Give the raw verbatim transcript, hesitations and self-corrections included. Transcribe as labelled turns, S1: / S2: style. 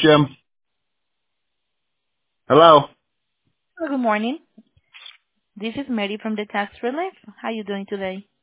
S1: Jim. Hello.
S2: Hello, good morning. This is Mary from the Tax Relief. How are you doing today?